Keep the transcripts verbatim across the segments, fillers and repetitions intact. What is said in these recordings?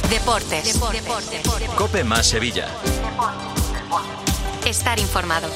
Deportes. Deportes. Deportes. Deportes. COPE más Sevilla. Estar informado.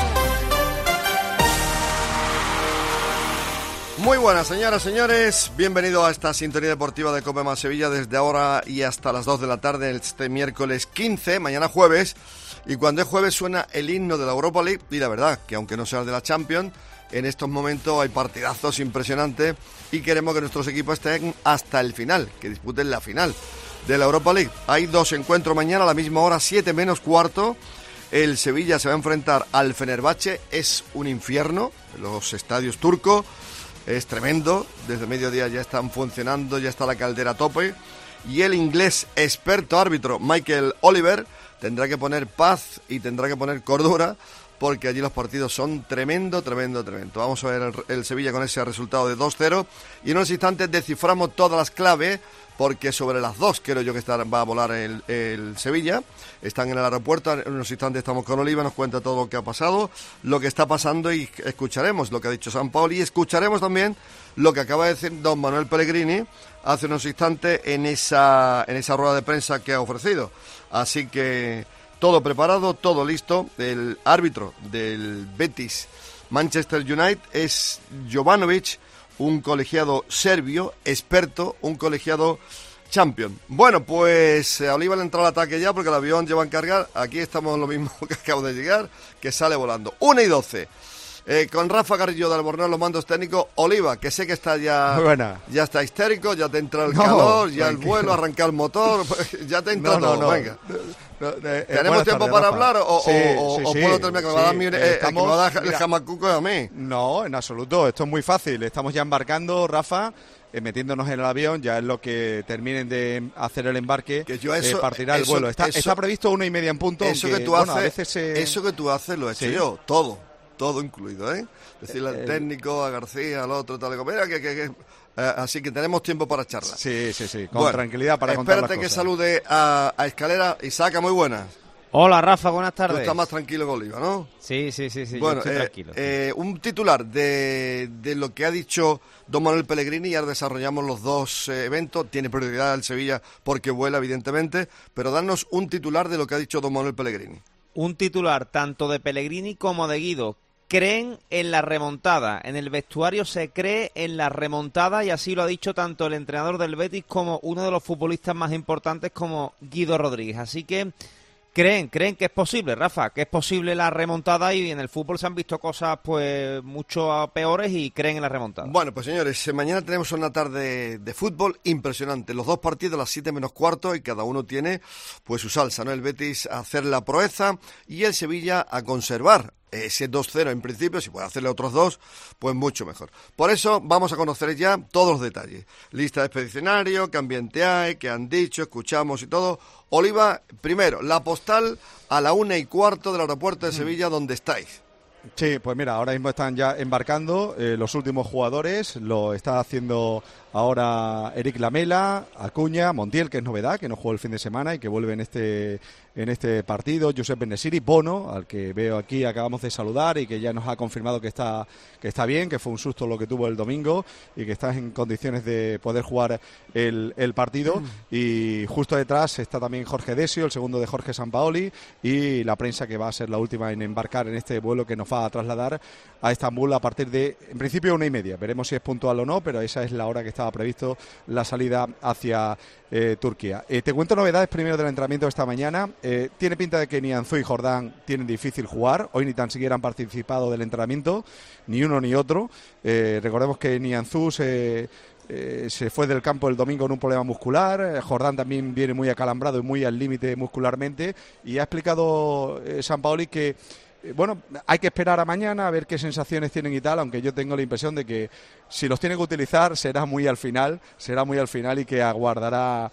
Muy buenas, señoras, señores. Bienvenido a esta sintonía deportiva de COPE más Sevilla desde ahora y hasta las dos de la tarde este miércoles quince, mañana jueves. Y cuando es jueves suena el himno de la Europa League. Y la verdad, que aunque no sea el de la Champions, en estos momentos hay partidazos impresionantes y queremos que nuestros equipos estén hasta el final, que disputen la final de la Europa League. Hay dos encuentros mañana a la misma hora, siete menos cuarto. El Sevilla se va a enfrentar al Fenerbahce. Es un infierno, los estadios turcos. Es tremendo, desde mediodía ya están funcionando, ya está la caldera a tope. Y el inglés experto árbitro Michael Oliver tendrá que poner paz y tendrá que poner cordura, porque allí los partidos son tremendo, tremendo, tremendo. Vamos a ver el, el Sevilla con ese resultado de dos cero y en unos instantes desciframos todas las claves, porque sobre las dos creo yo que está, va a volar el, el Sevilla. Están en el aeropuerto, en unos instantes estamos con Oliva, nos cuenta todo lo que ha pasado, lo que está pasando, y escucharemos lo que ha dicho Sampaoli y escucharemos también lo que acaba de decir don Manuel Pellegrini hace unos instantes en esa, en esa rueda de prensa que ha ofrecido. Así que todo preparado, todo listo. El árbitro del Betis Manchester United es Jovanovic, un colegiado serbio, experto, un colegiado champion. Bueno, pues a Oliva le ha entrado al ataque ya porque el avión lleva a encargar. Aquí estamos lo mismo que acabo de llegar, que sale volando. una y doce. Eh, con Rafa Carrillo de Albornoz, los mandos técnicos. Oliva, que sé que está ya ya está histérico, ya te entra el no, calor, ya tranquilo. El vuelo, arrancar el motor, ya te entra no, todo. No, no. Venga. No, eh, ¿Tenemos tiempo tardes, para Rafa. hablar o, sí, o, sí, o sí, puedo terminar que me va a dar, mi, eh, estamos, que me va a dar el jamacuco a mí? No, en absoluto, esto es muy fácil. Estamos ya embarcando, Rafa, eh, metiéndonos en el avión, ya es lo que terminen de hacer el embarque, que yo eso, eh, partirá eso, el vuelo. Está, eso, está previsto una y media en punto. Eso, aunque, que, tú bueno, haces, a veces se... eso que tú haces lo he hecho ¿Sí? yo, todo. Todo incluido, ¿eh? Decirle al técnico, a García, al otro, tal y como. Mira, que, que, que, eh, así que tenemos tiempo para charlar. Sí, sí, sí, con bueno, tranquilidad para contar las espérate que cosas. salude a, a Escalera. Isaac, muy buenas. Hola, Rafa, buenas tardes. Tú estás más tranquilo que Oliva, ¿no? Sí, sí, sí, sí, bueno, yo estoy eh, tranquilo. Eh, un titular de, de lo que ha dicho don Manuel Pellegrini, y ahora desarrollamos los dos eh, eventos. Tiene prioridad el Sevilla porque vuela, evidentemente, pero danos un titular de lo que ha dicho don Manuel Pellegrini. Un titular tanto de Pellegrini como de Guido. Creen en la remontada, en el vestuario se cree en la remontada y así lo ha dicho tanto el entrenador del Betis como uno de los futbolistas más importantes como Guido Rodríguez. Así que creen, creen que es posible, Rafa, que es posible la remontada y en el fútbol se han visto cosas pues mucho peores y creen en la remontada. Bueno, pues señores, mañana tenemos una tarde de fútbol impresionante. Los dos partidos a las siete menos cuarto y cada uno tiene pues su salsa, ¿no? El Betis a hacer la proeza y el Sevilla a conservar ese dos cero en principio. Si puede hacerle otros dos, pues mucho mejor. Por eso vamos a conocer ya todos los detalles. Lista de expedicionario, qué ambiente hay, qué han dicho, escuchamos y todo. Oliva, primero, la postal a la una y cuarto del aeropuerto de Sevilla, donde estáis. Sí, pues mira, ahora mismo están ya embarcando eh, los últimos jugadores. Lo está haciendo ahora Eric Lamela, Acuña, Montiel, que es novedad, que no jugó el fin de semana y que vuelve en este en este partido, Josep Benesiri, Bono, al que veo aquí, acabamos de saludar y que ya nos ha confirmado que está que está bien, que fue un susto lo que tuvo el domingo y que está en condiciones de poder jugar el, el partido. Mm. Y justo detrás está también Jorge Desio, el segundo de Jorge Sampaoli, y la prensa, que va a ser la última en embarcar en este vuelo que nos va a trasladar a Estambul a partir de, en principio, una y media. Veremos si es puntual o no, pero esa es la hora que estaba previsto la salida hacia eh, Turquía. Eh, te cuento novedades primero del entrenamiento de esta mañana. Eh, tiene pinta de que Nianzú y Jordán tienen difícil jugar. Hoy ni tan siquiera han participado del entrenamiento, ni uno ni otro. Eh, recordemos que Nianzú se... Eh, se fue del campo el domingo con un problema muscular. Jordán también viene muy acalambrado y muy al límite muscularmente, y ha explicado eh, Sampaoli que eh, bueno, hay que esperar a mañana a ver qué sensaciones tienen y tal, aunque yo tengo la impresión de que si los tiene que utilizar será muy al final, será muy al final y que aguardará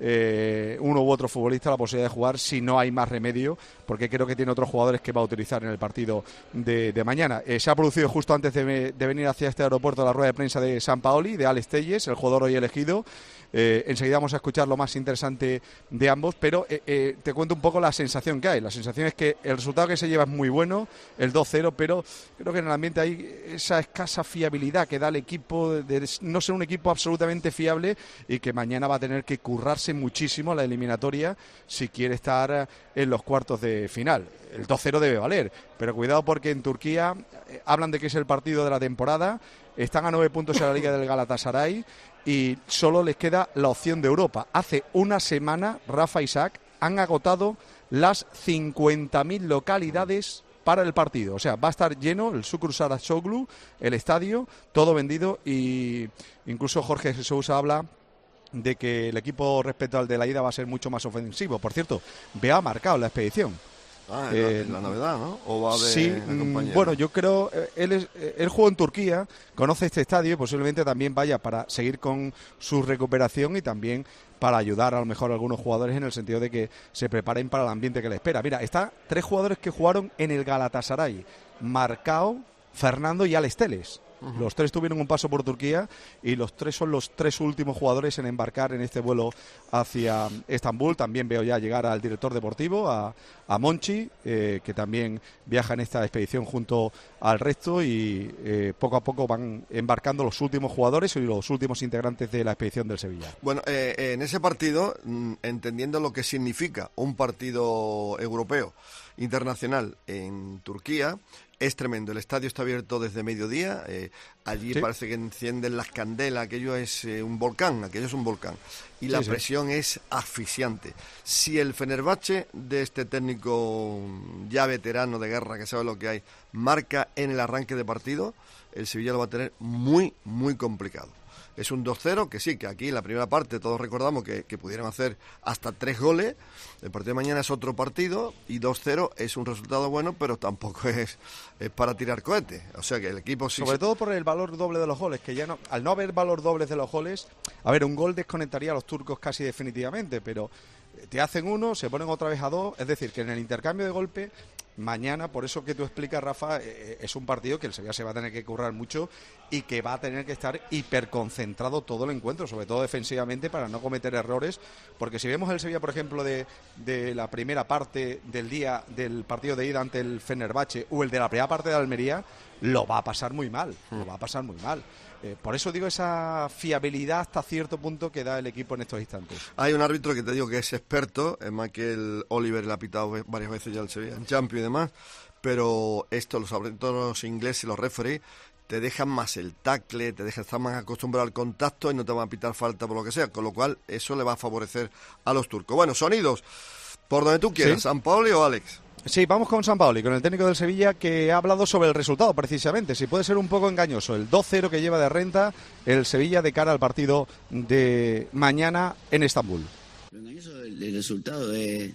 eh, uno u otro futbolista la posibilidad de jugar si no hay más remedio, porque creo que tiene otros jugadores que va a utilizar en el partido de, de mañana. Eh, se ha producido justo antes de, de venir hacia este aeropuerto la rueda de prensa de Sampaoli, de Alex Telles, el jugador hoy elegido. Eh, enseguida vamos a escuchar lo más interesante de ambos, pero eh, eh, te cuento un poco la sensación que hay. La sensación es que el resultado que se lleva es muy bueno, el dos cero, pero creo que en el ambiente hay esa escasa fiabilidad que da el equipo, de no ser un equipo absolutamente fiable y que mañana va a tener que currarse muchísimo la eliminatoria si quiere estar en los cuartos de final. El dos cero debe valer, pero cuidado porque en Turquía eh, hablan de que es el partido de la temporada, están a nueve puntos en la Liga del Galatasaray y solo les queda la opción de Europa. Hace una semana, Rafa, Isaac, han agotado las cincuenta mil localidades para el partido. O sea, va a estar lleno el Şükrü Saraçoğlu, el estadio, todo vendido, y incluso Jorge Jesús habla de que el equipo respecto al de la ida va a ser mucho más ofensivo. Por cierto, Bea ha marcado la expedición. Ah, es eh, la, la novedad, ¿no? ¿O va de sí, bueno, yo creo, él, es, él jugó en Turquía, conoce este estadio y posiblemente también vaya para seguir con su recuperación y también para ayudar a lo mejor a algunos jugadores en el sentido de que se preparen para el ambiente que les espera. Mira, está tres jugadores que jugaron en el Galatasaray: Marcao, Fernando y Alex Telles. Uh-huh. Los tres tuvieron un paso por Turquía y los tres son los tres últimos jugadores en embarcar en este vuelo hacia Estambul. También veo ya llegar al director deportivo, a, a Monchi, eh, que también viaja en esta expedición junto al resto, y eh, poco a poco van embarcando los últimos jugadores y los últimos integrantes de la expedición del Sevilla. Bueno, eh, en ese partido, entendiendo lo que significa un partido europeo internacional en Turquía, es tremendo. El estadio está abierto desde mediodía. Eh, allí sí. Parece que encienden las candelas. Aquello es eh, un volcán. Aquello es un volcán. Y sí, la presión sí. es asfixiante. Si el Fenerbahce de este técnico ya veterano de guerra, que sabe lo que hay, marca en el arranque de partido, el Sevilla lo va a tener muy, muy complicado. Es un dos cero, que sí, que aquí en la primera parte todos recordamos que, que pudieron hacer hasta tres goles. El partido de mañana es otro partido y dos cero es un resultado bueno, pero tampoco es, es para tirar cohetes. O sea que el equipo sí... Sobre se... todo por el valor doble de los goles, que ya no, al no haber valor doble de los goles, a ver, un gol desconectaría a los turcos casi definitivamente, pero te hacen uno, se ponen otra vez a dos, es decir, que en el intercambio de golpe... Mañana, por eso que tú explicas, Rafa, eh, es un partido que el Sevilla se va a tener que currar mucho y que va a tener que estar hiperconcentrado todo el encuentro, sobre todo defensivamente, para no cometer errores, porque si vemos el Sevilla, por ejemplo, de, de la primera parte del día del partido de ida ante el Fenerbahce o el de la primera parte de Almería, lo va a pasar muy mal, lo va a pasar muy mal. Eh, por eso digo esa fiabilidad hasta cierto punto que da el equipo en estos instantes. Hay un árbitro que te digo que es experto, es más que el Oliver, le ha pitado varias veces ya el Sevilla, en Champions y demás, pero esto, los árbitros los ingleses, los referees, te dejan más el tackle, te dejan estar más acostumbrado al contacto y no te van a pitar falta por lo que sea, con lo cual eso le va a favorecer a los turcos. Bueno, sonidos, por donde tú quieras, ¿sí? ¿San Paoli o Alex? Sí, vamos con Sampaoli, con el técnico del Sevilla, que ha hablado sobre el resultado precisamente. Si puede ser un poco engañoso el dos cero que lleva de renta el Sevilla de cara al partido de mañana en Estambul. Lo engañoso del resultado es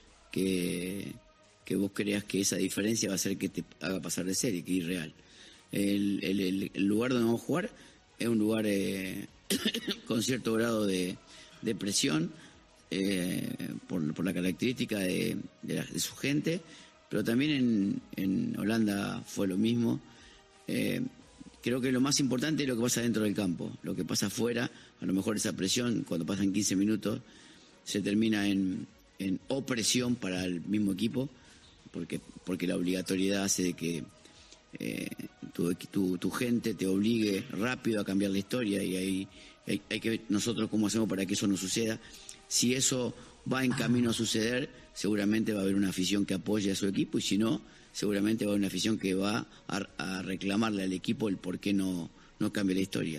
que, que vos creas que esa diferencia va a hacer que te haga pasar de serie, que es irreal. El, el, el lugar donde vamos a jugar es un lugar eh, con cierto grado de, de presión, Eh, por, por la característica de, de, la, de su gente, pero también en, en Holanda fue lo mismo. Eh, creo que lo más importante es lo que pasa dentro del campo, lo que pasa afuera. A lo mejor esa presión, cuando pasan quince minutos, se termina en, en opresión para el mismo equipo, porque, porque la obligatoriedad hace de que eh, tu, tu, tu gente te obligue rápido a cambiar la historia, y hay, hay, hay que ver nosotros cómo hacemos para que eso no suceda. Si eso va en camino a suceder, seguramente va a haber una afición que apoye a su equipo, y si no, seguramente va a haber una afición que va a, a reclamarle al equipo el por qué no, no cambia la historia.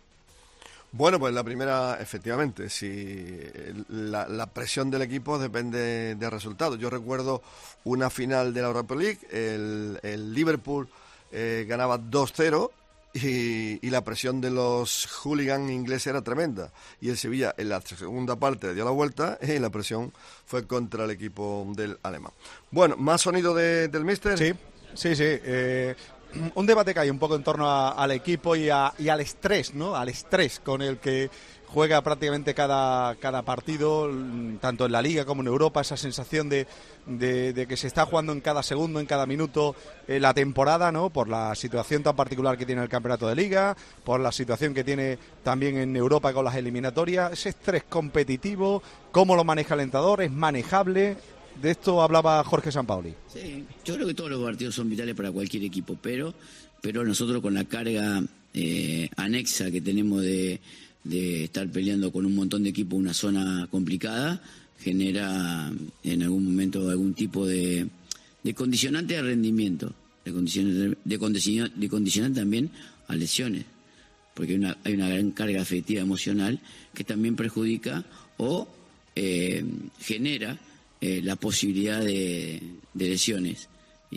Bueno, pues la primera, efectivamente, si la, la presión del equipo depende del resultado. Yo recuerdo una final de la Europa League, el, el Liverpool eh, ganaba dos cero, Y, y la presión de los hooligans ingleses era tremenda, y el Sevilla en la segunda parte dio la vuelta y la presión fue contra el equipo del alemán. Bueno, ¿más sonido de, del míster? Sí, sí, sí. Eh, un debate que hay un poco en torno a, al equipo y, a, y al estrés, ¿no? Al estrés con el que juega prácticamente cada, cada partido, tanto en la Liga como en Europa, esa sensación de, de, de que se está jugando en cada segundo, en cada minuto eh, la temporada, ¿no? Por la situación tan particular que tiene el campeonato de Liga, por la situación que tiene también en Europa con las eliminatorias, ese estrés competitivo, cómo lo maneja el entrenador, es manejable. De esto hablaba Jorge Sampaoli. Sí, yo creo que todos los partidos son vitales para cualquier equipo, pero, pero nosotros con la carga eh, anexa que tenemos de, de estar peleando con un montón de equipos una zona complicada, genera en algún momento algún tipo de, de condicionante de rendimiento, de condicionante, de, condicionante, de condicionante también a lesiones, porque hay una, hay una gran carga afectiva emocional que también perjudica o eh, genera eh, la posibilidad de, de lesiones.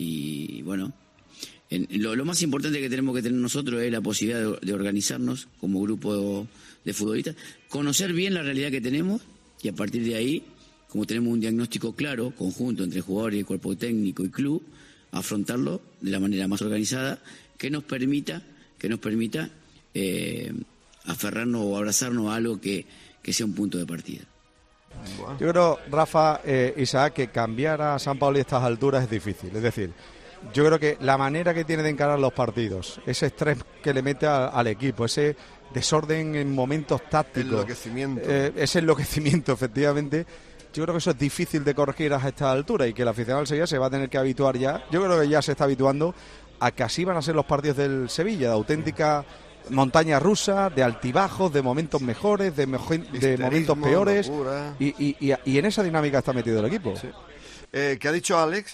Y bueno, en, lo, lo más importante que tenemos que tener nosotros es la posibilidad de, de organizarnos como grupo de futbolistas, conocer bien la realidad que tenemos y a partir de ahí, como tenemos un diagnóstico claro, conjunto entre jugadores, cuerpo técnico y club, afrontarlo de la manera más organizada que nos permita, que nos permita eh, aferrarnos o abrazarnos a algo que, que sea un punto de partida. Yo creo, Rafa, eh, Isaac, que cambiar a San Paoli a estas alturas es difícil. Es decir, yo creo que la manera que tiene de encarar los partidos, ese estrés que le mete a, al equipo, ese desorden en momentos tácticos, enloquecimiento. Eh, ese enloquecimiento, efectivamente, yo creo que eso es difícil de corregir a esta altura y que el aficionado del Sevilla se va a tener que habituar ya. Yo creo que ya se está habituando a que así van a ser los partidos del Sevilla, de auténtica montaña rusa, de altibajos, de momentos mejores, de, mejo de momentos peores y, y, y, y en esa dinámica está metido el equipo. Sí. Eh, ¿Qué ha dicho Alex?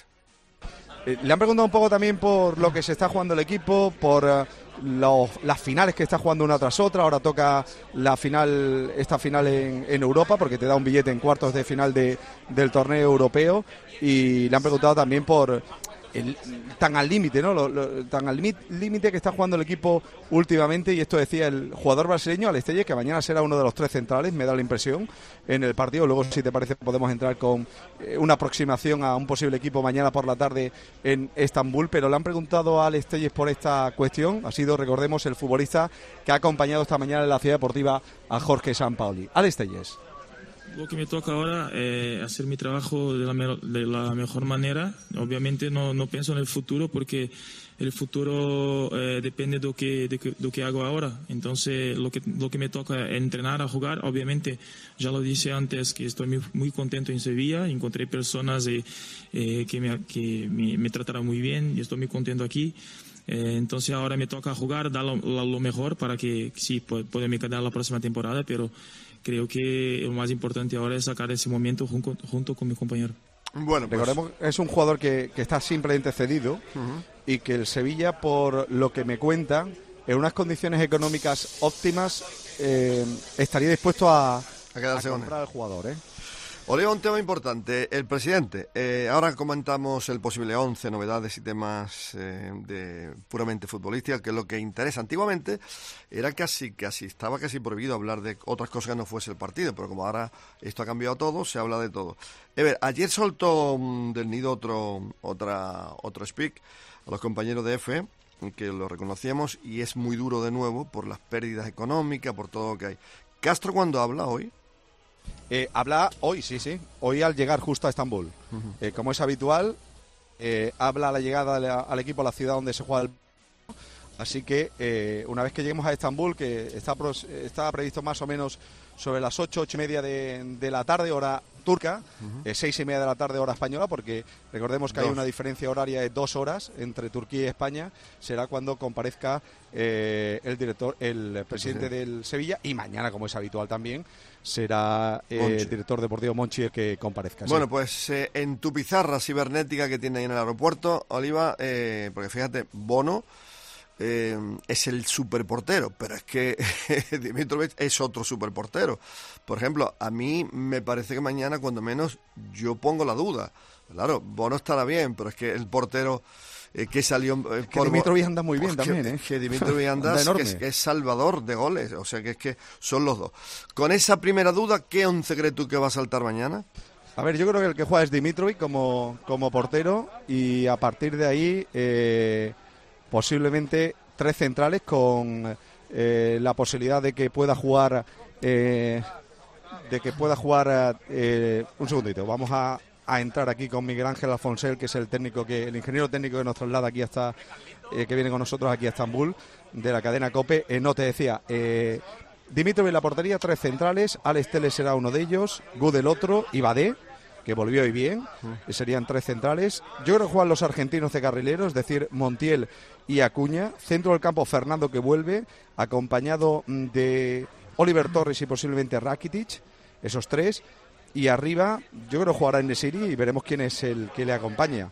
Eh, le han preguntado un poco también por lo que se está jugando el equipo, por uh, los, las finales que está jugando una tras otra. Ahora toca la final, esta final en, en Europa, porque te da un billete en cuartos de final de, del torneo europeo. Y le han preguntado también por el, tan al límite, ¿no? Lo, lo, tan al límite que está jugando el equipo últimamente, y esto decía el jugador brasileño Alex Telles, que mañana será uno de los tres centrales, me da la impresión, en el partido. Luego, si te parece, podemos entrar con eh, una aproximación a un posible equipo mañana por la tarde en Estambul, pero le han preguntado a Alex Telles por esta cuestión. Ha sido, recordemos, el futbolista que ha acompañado esta mañana en la Ciudad Deportiva a Jorge Sampaoli. Alex Telles. Lo que me toca ahora es eh, hacer mi trabajo de la, me de la mejor manera. Obviamente no, no pienso en el futuro, porque el futuro eh, depende de lo que, de, de lo que hago ahora. Entonces lo que, lo que me toca es entrenar, a jugar. Obviamente, ya lo dije antes, que estoy muy, muy contento en Sevilla. Encontré personas eh, eh, que, me, que me, me trataron muy bien y estoy muy contento aquí. Eh, entonces ahora me toca jugar, dar lo, lo mejor para que sí, pueda me quedar la próxima temporada, pero creo que lo más importante ahora es sacar ese momento junto, junto con mi compañero. Bueno, pues recordemos que es un jugador que, que está simplemente cedido uh-huh. y que el Sevilla, por lo que me cuentan, en unas condiciones económicas óptimas, eh, estaría dispuesto a, a, quedarse a comprar al jugador, ¿eh? Oliva, un tema importante. El presidente, eh, ahora comentamos el posible once, novedades y temas eh, de puramente futbolística, que es lo que interesa. Antiguamente era casi, casi, estaba casi prohibido hablar de otras cosas que no fuese el partido, pero como ahora esto ha cambiado todo, se habla de todo. Ever, ayer soltó um, del Nido otro, otra, otro speak a los compañeros de F, que lo reconocíamos, y es muy duro de nuevo por las pérdidas económicas, por todo lo que hay. Castro, cuando habla hoy, Eh, habla hoy, sí, sí, hoy al llegar justo a Estambul. Uh-huh. Eh, como es habitual, eh, habla a la llegada la, al equipo a la ciudad donde se juega el... Así que eh, una vez que lleguemos a Estambul, que está, pros, está previsto más o menos sobre las ocho, ocho y media de, de la tarde, hora turca, uh-huh. eh, seis y media de la tarde, hora española, porque recordemos que dos. Hay una diferencia horaria de dos horas entre Turquía y España. Será cuando comparezca eh, el director, el presidente sí, sí. del Sevilla, y mañana, como es habitual también, será eh, el director deportivo Monchi el que comparezca. Bueno, sí. pues eh, en tu pizarra cibernética que tiene ahí en el aeropuerto, Oliva, eh, porque fíjate, Bono eh, es el superportero, pero es que Dimitrovic es otro superportero. Por ejemplo, a mí me parece que mañana, cuando menos, yo pongo la duda. Claro, Bono estará bien, pero es que el portero eh, que salió... Eh, que Dimitrovic anda muy bien pues también, que, ¿eh? Que Dimitrovic anda, que, es, que es salvador de goles, o sea que es que son los dos. Con esa primera duda, ¿qué once crees tú que va a saltar mañana? A ver, yo creo que el que juega es Dimitrovic como, como portero, y a partir de ahí eh, posiblemente tres centrales con eh, la posibilidad de que pueda jugar eh, de que pueda jugar eh, un segundito, vamos a, a entrar aquí con Miguel Ángel Alfonsel, que es el técnico que el ingeniero técnico que nos traslada aquí hasta eh, que viene con nosotros aquí a Estambul, de la cadena COPE. Eh, no te decía, eh, Dimitrovic en la portería, tres centrales, Alex Telles será uno de ellos, Gud el otro, y Badé, que volvió y bien, uh. serían tres centrales. Yo creo que juegan los argentinos de carrileros, es decir, Montiel y Acuña. Centro del campo, Fernando, que vuelve, acompañado de Oliver Torres y posiblemente Rakitic, esos tres. Y arriba, yo creo que jugará En-Nesyri y veremos quién es el que le acompaña.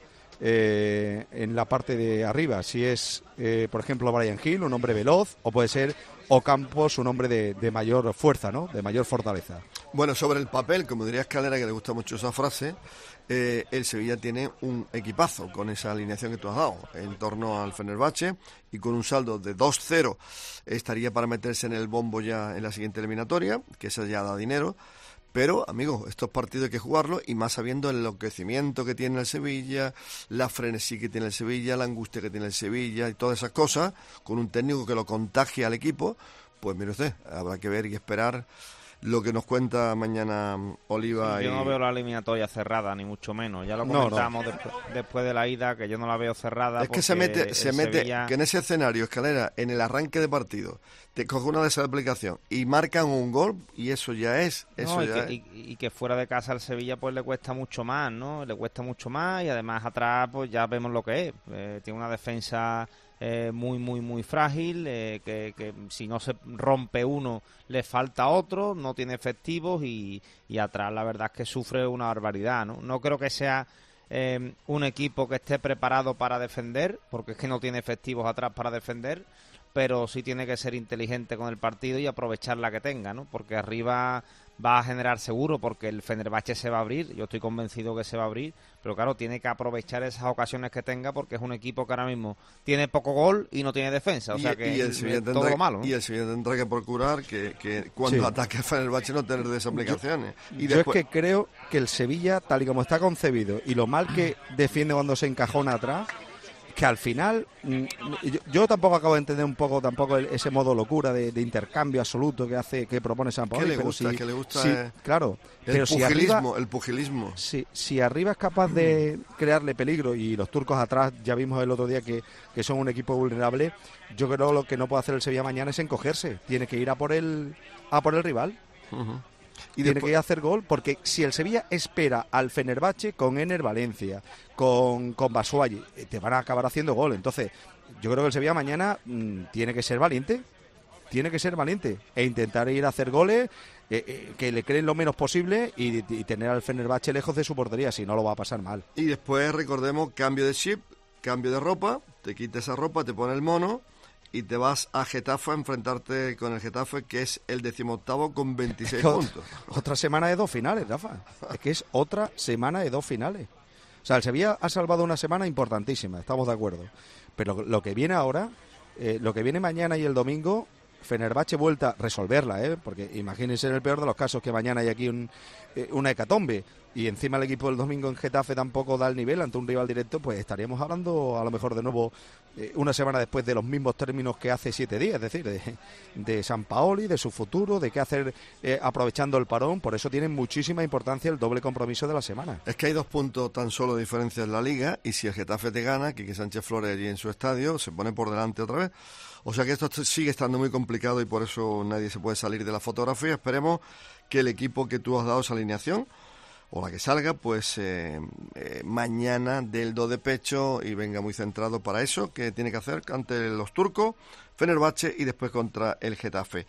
Eh, en la parte de arriba, si es eh, por ejemplo Bryan Gil, un hombre veloz, o puede ser Ocampos, un hombre de, de mayor fuerza, ¿no? De mayor fortaleza. Bueno, sobre el papel, como diría Escalera, que le gusta mucho esa frase, eh, el Sevilla tiene un equipazo con esa alineación que tú has dado en torno al Fenerbahce, y con un saldo de dos cero estaría para meterse en el bombo ya en la siguiente eliminatoria, que esa ya da dinero. Pero, amigos, estos partidos hay que jugarlos, y más sabiendo el enloquecimiento que tiene el Sevilla, la frenesí que tiene el Sevilla, la angustia que tiene el Sevilla y todas esas cosas, con un técnico que lo contagie al equipo. Pues mire usted, habrá que ver y esperar lo que nos cuenta mañana Oliva. Sí, yo y... no veo la eliminatoria cerrada, ni mucho menos. Ya lo comentamos no, no. Después, después de la ida, que yo no la veo cerrada. Es que se mete, se mete Sevilla... que en ese escenario, Escalera, en el arranque de partido, te coge una de esas aplicaciones y marcan un gol, y eso ya es. Eso no, y, ya que, es. Y, y que fuera de casa al Sevilla pues le cuesta mucho más, ¿no? Le cuesta mucho más, y además atrás pues ya vemos lo que es. Eh, tiene una defensa eh, muy, muy, muy frágil, eh, que, que si no se rompe uno, le falta otro, no tiene efectivos, y, y atrás la verdad es que sufre una barbaridad, ¿no? No creo que sea eh, un equipo que esté preparado para defender, porque es que no tiene efectivos atrás para defender, pero sí tiene que ser inteligente con el partido y aprovechar la que tenga, ¿no? Porque arriba va a generar seguro, porque el Fenerbahce se va a abrir, yo estoy convencido que se va a abrir, pero claro, tiene que aprovechar esas ocasiones que tenga, porque es un equipo que ahora mismo tiene poco gol y no tiene defensa, o y, sea que y el es tendrá, todo lo malo, ¿no? Y el Sevilla tendrá que procurar que, que cuando sí. ataque a Fenerbahce no tener desaplicaciones. Yo, y yo después... es que creo que el Sevilla, tal y como está concebido, y lo mal que defiende cuando se encajona atrás, que al final, yo, yo tampoco acabo de entender un poco tampoco el, ese modo locura de, de intercambio absoluto que hace que propone Sampaoli. ¿Qué le pero gusta? Si, ¿Qué le gusta? Si, es... Claro. El pero pugilismo, si arriba, el pugilismo. Si, si arriba es capaz de crearle peligro, y los turcos atrás, ya vimos el otro día que, que son un equipo vulnerable, yo creo que lo que no puede hacer el Sevilla mañana es encogerse. Tiene que ir a por el, a por el rival. Uh-huh. Y tiene después... que ir a hacer gol, porque si el Sevilla espera al Fenerbahce con Ener Valencia, con, con Batshuayi, te van a acabar haciendo gol. Entonces, yo creo que el Sevilla mañana mmm, tiene que ser valiente, tiene que ser valiente e intentar ir a hacer goles, eh, eh, que le creen lo menos posible, y, y tener al Fenerbahce lejos de su portería, si no lo va a pasar mal. Y después, recordemos, cambio de chip, cambio de ropa, te quitas esa ropa, te pone el mono, y te vas a Getafe a enfrentarte con el Getafe, que es el decimoctavo con veintiséis puntos. Otra semana de dos finales, Rafa. Es que es otra semana de dos finales. O sea, el Sevilla ha salvado una semana importantísima, estamos de acuerdo. Pero lo que viene ahora, eh, lo que viene mañana y el domingo, Fenerbahce vuelta a resolverla, ¿eh? Porque imagínense, en el peor de los casos, que mañana hay aquí un, eh, una hecatombe, y encima el equipo del domingo en Getafe tampoco da el nivel ante un rival directo, pues estaríamos hablando a lo mejor de nuevo eh, una semana después de los mismos términos que hace siete días, es decir, de, de Sampaoli, de su futuro, de qué hacer eh, aprovechando el parón. Por eso tiene muchísima importancia el doble compromiso de la semana. Es que hay dos puntos tan solo de diferencia en la Liga, y si el Getafe te gana, Quique Sánchez Flores allí en su estadio, se pone por delante otra vez. O sea que esto sigue estando muy complicado, y por eso nadie se puede salir de la fotografía. Esperemos que el equipo que tú has dado esa alineación, o la que salga, pues eh, eh, mañana del do de pecho, y venga muy centrado para eso que tiene que hacer ante los turcos, Fenerbahce, y después contra el Getafe.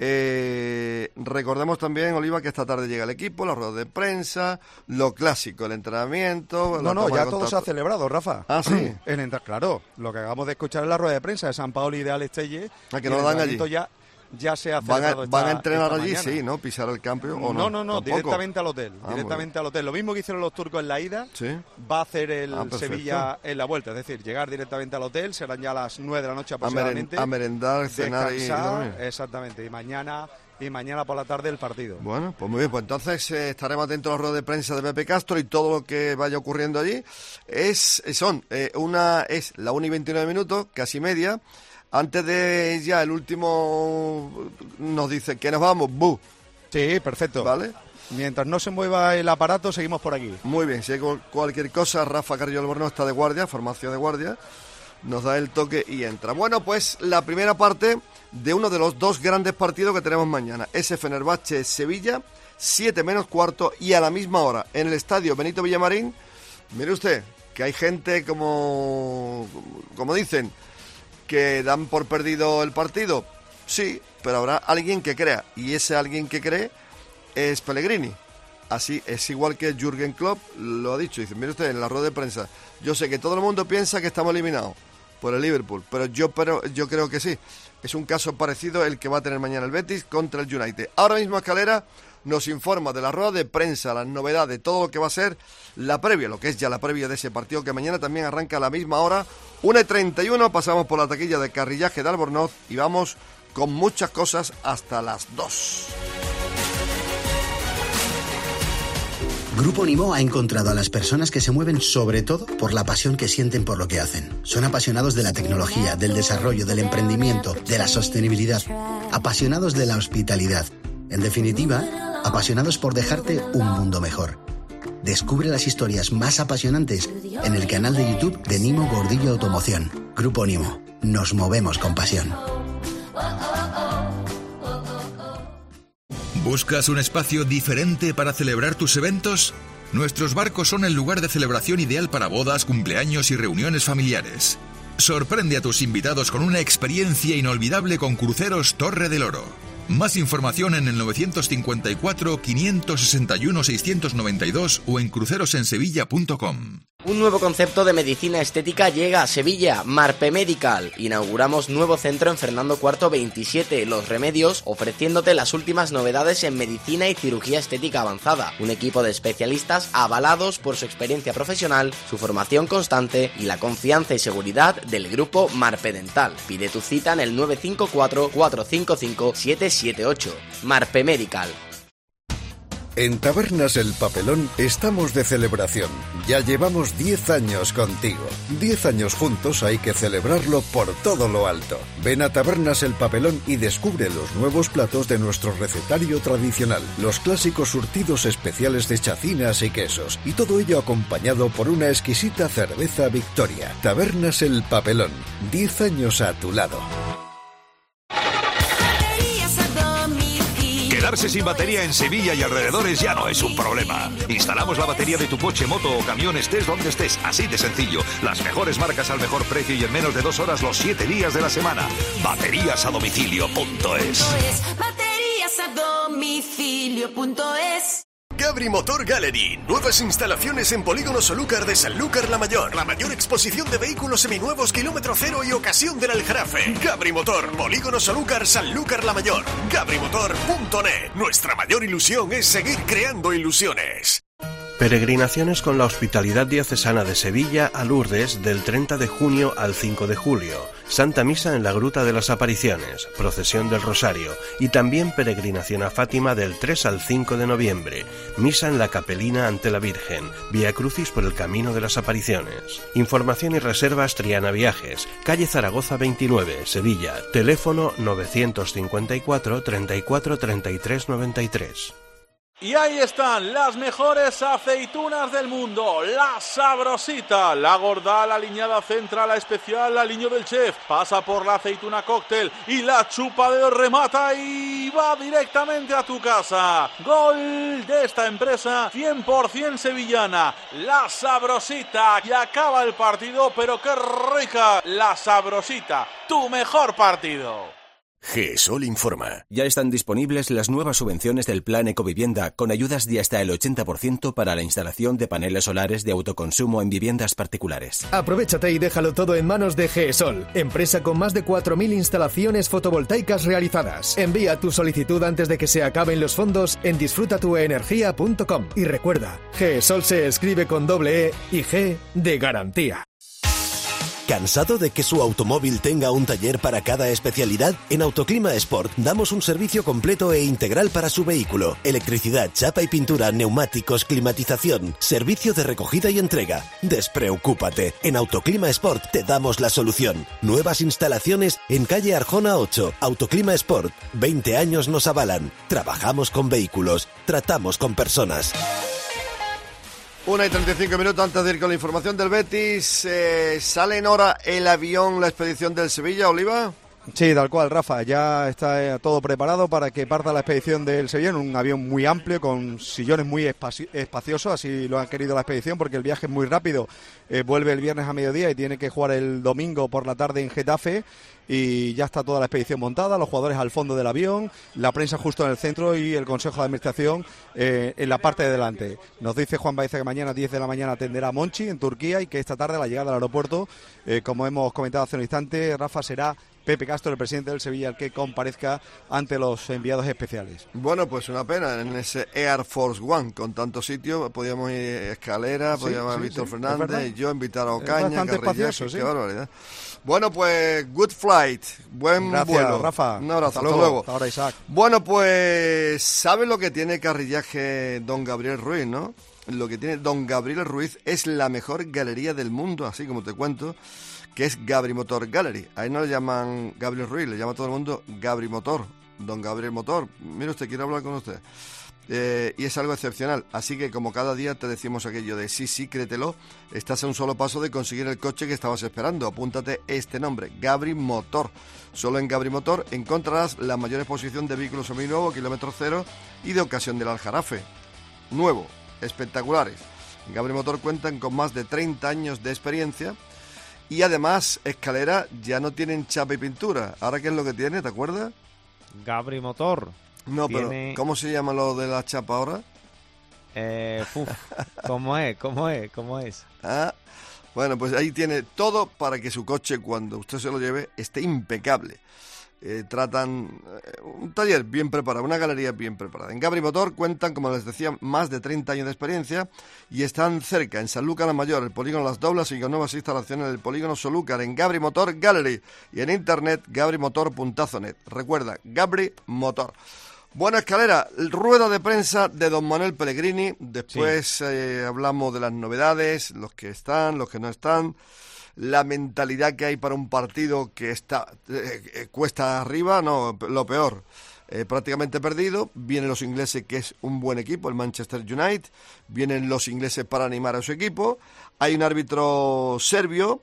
Eh, recordemos también, Oliva, que esta tarde llega el equipo, la rueda de prensa, lo clásico, el entrenamiento. No, no, ya todo se ha celebrado, Rafa. Ah, sí. El entra, claro, lo que acabamos de escuchar en la rueda de prensa de Sampaoli y de Alex Telles. Ah, que no lo dan allí. Ya, ya se ha van a, esta, van a entrenar allí, mañana. Sí, ¿no? Pisar el campo, ¿o no? No, no, no, ¿Tampoco? Directamente al hotel. Ah, directamente al hotel. Lo mismo que hicieron los turcos en la ida, ¿sí? Va a hacer el ah, Sevilla en la vuelta. Es decir, llegar directamente al hotel, serán ya las nueve de la noche aproximadamente. A, meren, a merendar, cenar y dormir. Exactamente, y mañana... Y mañana por la tarde el partido. Bueno, pues muy bien, pues entonces eh, estaremos atentos a la rueda de prensa de Pepe Castro y todo lo que vaya ocurriendo allí. Es, son, eh, una, es la una y veintinueve minutos, casi media. Antes de ya el último nos dice que nos vamos, ¡bu! Sí, perfecto. ¿Vale? Mientras no se mueva el aparato, seguimos por aquí. Muy bien, si hay cualquier cosa, Rafa Carrillo Albornoz está de guardia, farmacia de guardia, nos da el toque y entra. Bueno, pues la primera parte de uno de los dos grandes partidos que tenemos mañana. Ese Fenerbahce-Sevilla, siete menos cuarto, y a la misma hora, en el estadio Benito Villamarín. Mire usted, que hay gente como, como dicen, que dan por perdido el partido. Sí, pero habrá alguien que crea, y ese alguien que cree es Pellegrini. Así es, igual que Jürgen Klopp lo ha dicho. Dice, mire usted, en la rueda de prensa, yo sé que todo el mundo piensa que estamos eliminados por el Liverpool, pero yo, pero yo creo que sí. Es un caso parecido el que va a tener mañana el Betis contra el United. Ahora mismo Escalera nos informa de la rueda de prensa, las novedades, de todo lo que va a ser la previa, lo que es ya la previa de ese partido que mañana también arranca a la misma hora, una y treinta y uno, pasamos por la taquilla de Carrillaje de Albornoz y vamos con muchas cosas hasta las dos. Grupo Nimo ha encontrado a las personas que se mueven sobre todo por la pasión que sienten por lo que hacen. Son apasionados de la tecnología, del desarrollo, del emprendimiento, de la sostenibilidad, apasionados de la hospitalidad. En definitiva, apasionados por dejarte un mundo mejor. Descubre las historias más apasionantes en el canal de YouTube de Nimo Gordillo Automoción. Grupo Nimo, nos movemos con pasión. ¿Buscas un espacio diferente para celebrar tus eventos? Nuestros barcos son el lugar de celebración ideal para bodas, cumpleaños y reuniones familiares. Sorprende a tus invitados con una experiencia inolvidable con Cruceros Torre del Oro. Más información en el novecientos cincuenta y cuatro, quinientos sesenta y uno, seiscientos noventa y dos o en crucerosensevilla punto com. Un nuevo concepto de medicina estética llega a Sevilla, Marpe Medical. Inauguramos nuevo centro en Fernando cuarto veintisiete, Los Remedios, ofreciéndote las últimas novedades en medicina y cirugía estética avanzada. Un equipo de especialistas avalados por su experiencia profesional, su formación constante y la confianza y seguridad del grupo Marpe Dental. Pide tu cita en el nueve cinco cuatro, cuatro cinco cinco, siete siete ocho. Marpe Medical. En Tabernas El Papelón estamos de celebración. Ya llevamos diez años contigo. diez años juntos hay que celebrarlo por todo lo alto. Ven a Tabernas El Papelón y descubre los nuevos platos de nuestro recetario tradicional, los clásicos surtidos especiales de chacinas y quesos, y todo ello acompañado por una exquisita cerveza Victoria. Tabernas El Papelón, diez años a tu lado. Quedarse sin batería en Sevilla y alrededores ya no es un problema. Instalamos la batería de tu coche, moto o camión, estés donde estés, así de sencillo. Las mejores marcas al mejor precio y en menos de dos horas los siete días de la semana. Baterías a domicilio punto es. Baterías a domicilio punto es. Gabri Motor Gallery. Nuevas instalaciones en Polígono Solúcar de Sanlúcar la Mayor. La mayor exposición de vehículos seminuevos, kilómetro cero y ocasión del Aljarafe. Gabri Motor, Polígono Solúcar, Sanlúcar la Mayor. Gabri Motor punto net. Nuestra mayor ilusión es seguir creando ilusiones. Peregrinaciones con la Hospitalidad Diocesana de Sevilla a Lourdes del treinta de junio al cinco de julio. Santa Misa en la Gruta de las Apariciones, Procesión del Rosario y también peregrinación a Fátima del tres al cinco de noviembre. Misa en la Capelina ante la Virgen, Vía Crucis por el Camino de las Apariciones. Información y reservas Triana Viajes, calle Zaragoza veintinueve, Sevilla. Teléfono novecientos cincuenta y cuatro, treinta y cuatro, treinta y tres, noventa y tres. Y ahí están las mejores aceitunas del mundo, la Sabrosita, la gorda, la aliñada central, la especial, la aliño del chef, pasa por la aceituna cóctel y la chupa de remata y va directamente a tu casa. Gol de esta empresa cien por ciento sevillana, la Sabrosita, y acaba el partido, pero qué rica, la Sabrosita, tu mejor partido. GESOL informa. Ya están disponibles las nuevas subvenciones del Plan Ecovivienda con ayudas de hasta el ochenta por ciento para la instalación de paneles solares de autoconsumo en viviendas particulares. Aprovechate y déjalo todo en manos de GESOL, empresa con más de cuatro mil instalaciones fotovoltaicas realizadas. Envía tu solicitud antes de que se acaben los fondos en disfruta tu energía punto com. Y recuerda, GESOL se escribe con doble E y G de garantía. ¿Cansado de que su automóvil tenga un taller para cada especialidad? En Autoclima Sport damos un servicio completo e integral para su vehículo. Electricidad, chapa y pintura, neumáticos, climatización, servicio de recogida y entrega. Despreocúpate, en Autoclima Sport te damos la solución. Nuevas instalaciones en calle Arjona ocho. Autoclima Sport, veinte años nos avalan. Trabajamos con vehículos, tratamos con personas. Una y treinta y cinco minutos antes de ir con la información del Betis. Eh, ¿Sale en hora el avión, la expedición del Sevilla, Oliva? Sí, tal cual, Rafa. Ya está eh, todo preparado para que parta la expedición del Sevilla en un avión muy amplio, con sillones muy espaci- espaciosos, así lo han querido la expedición, porque el viaje es muy rápido. Eh, vuelve el viernes a mediodía y tiene que jugar el domingo por la tarde en Getafe. Y ya está toda la expedición montada, los jugadores al fondo del avión, la prensa justo en el centro y el Consejo de Administración eh, en la parte de delante. Nos dice Juan Baeza que mañana a diez de la mañana atenderá a Monchi en Turquía y que esta tarde a la llegada al aeropuerto, eh, como hemos comentado hace un instante, Rafa, será Pepe Castro, el presidente del Sevilla, el que comparezca ante los enviados especiales. Bueno, pues una pena, en ese Air Force One, con tantos sitios, podíamos ir Escalera, Sí, podíamos ir sí, Víctor sí, Fernández, y yo invitar a Ocaña, bastante Carrilla, espacioso, sí. qué barbaridad. Bueno, pues good flight, buen Gracias, vuelo. Rafa. Un abrazo, Hasta hasta luego. luego. Hasta ahora, Isaac. Bueno, pues ¿sabe lo que tiene carrillaje don Gabriel Ruiz, no? Lo que tiene don Gabriel Ruiz es la mejor galería del mundo, así como te cuento, que es Gabri Motor Gallery. Ahí no le llaman Gabriel Ruiz, le llama todo el mundo Gabri Motor, don Gabriel Motor. Mire usted, quiero hablar con usted. Eh, y es algo excepcional, así que como cada día te decimos aquello de sí, sí, créetelo, estás a un solo paso de conseguir el coche que estabas esperando. Apúntate este nombre, Gabri Motor. Solo en Gabri Motor encontrarás la mayor exposición de vehículos seminuevos, kilómetro cero y de ocasión del Aljarafe. Nuevo, espectaculares. En Gabri Motor cuentan con más de treinta años de experiencia y además Escalera ya no tienen chapa y pintura. ¿Ahora qué es lo que tiene? ¿Te acuerdas? Gabri Motor. No, tiene... pero ¿cómo se llama lo de la chapa ahora? Eh, uf, ¿Cómo es? ¿Cómo es? ¿Cómo es? Ah, bueno, pues ahí tiene todo para que su coche, cuando usted se lo lleve, esté impecable. Eh, tratan eh, un taller bien preparado, una galería bien preparada. En Gabri Motor cuentan, como les decía, más de treinta años de experiencia y están cerca, en Sanlúcar la Mayor, el polígono Las Doblas, y con nuevas instalaciones en el polígono Solúcar, en Gabri Motor Gallery, y en internet gabri motor punto net. Recuerda, Gabri Motor. Bueno, Escalera, rueda de prensa de don Manuel Pellegrini. Después sí. eh, hablamos de las novedades, los que están, los que no están, la mentalidad que hay para un partido que está eh, eh, cuesta arriba, no, lo peor, eh, prácticamente perdido. Vienen los ingleses, que es un buen equipo, el Manchester United. Vienen los ingleses para animar a su equipo. Hay un árbitro serbio,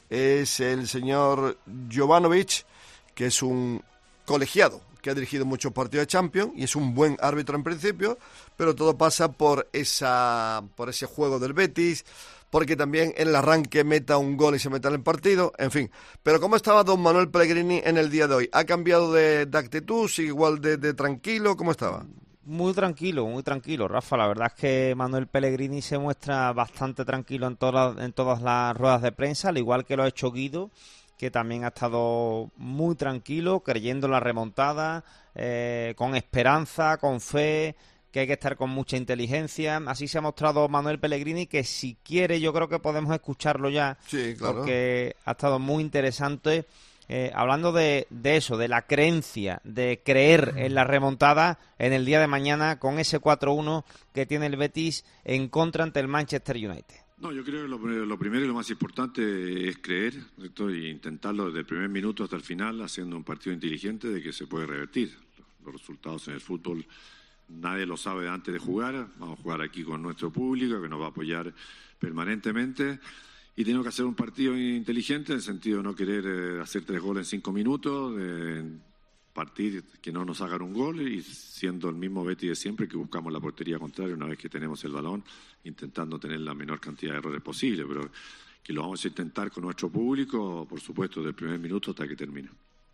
es el señor Jovanovic, que es un colegiado, que ha dirigido muchos partidos de Champions y es un buen árbitro en principio, pero todo pasa por esa por ese juego del Betis, porque también en el arranque meta un gol y se meta en el partido, en fin. Pero ¿cómo estaba don Manuel Pellegrini en el día de hoy? ¿Ha cambiado de, de actitud? ¿Sigue igual de, de tranquilo? ¿Cómo estaba? Muy tranquilo, muy tranquilo, Rafa. La verdad es que Manuel Pellegrini se muestra bastante tranquilo en todas, en todas las ruedas de prensa, al igual que lo ha hecho Guido, que también ha estado muy tranquilo, creyendo en la remontada, eh, con esperanza, con fe, que hay que estar con mucha inteligencia. Así se ha mostrado Manuel Pellegrini, que si quiere yo creo que podemos escucharlo ya, sí, claro, porque ha estado muy interesante, eh, hablando de, de eso, de la creencia, de creer en la remontada en el día de mañana con ese cuatro uno que tiene el Betis en contra ante el Manchester United. No, yo creo que lo, lo primero y lo más importante es creer, ¿cierto? Y intentarlo desde el primer minuto hasta el final, haciendo un partido inteligente de que se puede revertir. Los resultados en el fútbol nadie lo sabe antes de jugar. Vamos a jugar aquí con nuestro público, que nos va a apoyar permanentemente. Y tenemos que hacer un partido inteligente, en el sentido de no querer eh, hacer tres goles en cinco minutos, de partir que no nos hagan un gol, y siendo el mismo Betis de siempre, que buscamos la portería contraria una vez que tenemos el balón, intentando tener la menor cantidad de errores posible, pero que lo vamos a intentar con nuestro público, por supuesto, del primer minuto hasta que termine.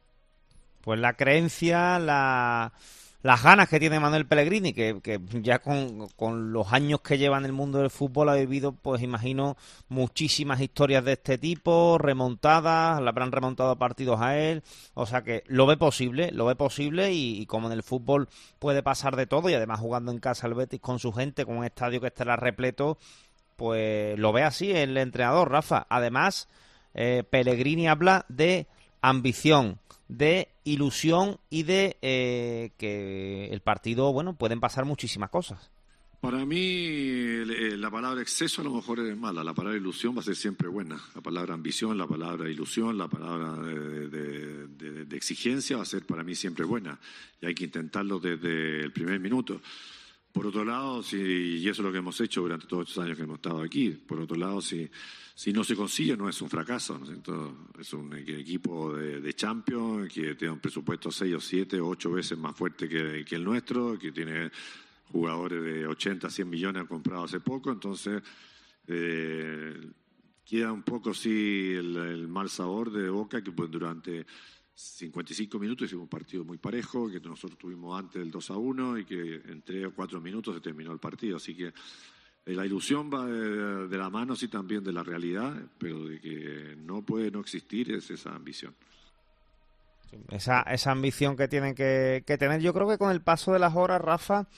Pues la creencia, la... las ganas que tiene Manuel Pellegrini, que, que ya con, con los años que lleva en el mundo del fútbol ha vivido, pues imagino, muchísimas historias de este tipo, remontadas, le habrán remontado partidos a él, o sea que lo ve posible, lo ve posible y, y como en el fútbol puede pasar de todo, y además jugando en casa el Betis con su gente, con un estadio que estará repleto, pues lo ve así el entrenador, Rafa. Además, eh, Pellegrini habla de ambición, de ilusión y de eh, que el partido, bueno, pueden pasar muchísimas cosas. Para mí la palabra exceso a lo mejor es mala, la palabra ilusión va a ser siempre buena, la palabra ambición, la palabra ilusión, la palabra de, de, de, de exigencia va a ser para mí siempre buena, y hay que intentarlo desde el primer minuto. Por otro lado, si, y eso es lo que hemos hecho durante todos estos años que hemos estado aquí, por otro lado, si, si no se consigue, no es un fracaso, ¿no es cierto? Es un equipo de, de Champions que tiene un presupuesto seis o siete o ocho veces más fuerte que, que el nuestro, que tiene jugadores de ochenta, cien millones han comprado hace poco, entonces eh, queda un poco sí el, el mal sabor de boca que pues durante cincuenta y cinco minutos hicimos un partido muy parejo, que nosotros tuvimos antes del dos a uno y que en tres o cuatro minutos se terminó el partido. Así que eh, la ilusión va de, de la mano, sí, también de la realidad, pero de que no puede no existir es esa ambición. Esa, esa ambición que tienen que, que tener. Yo creo que con el paso de las horas, Rafa,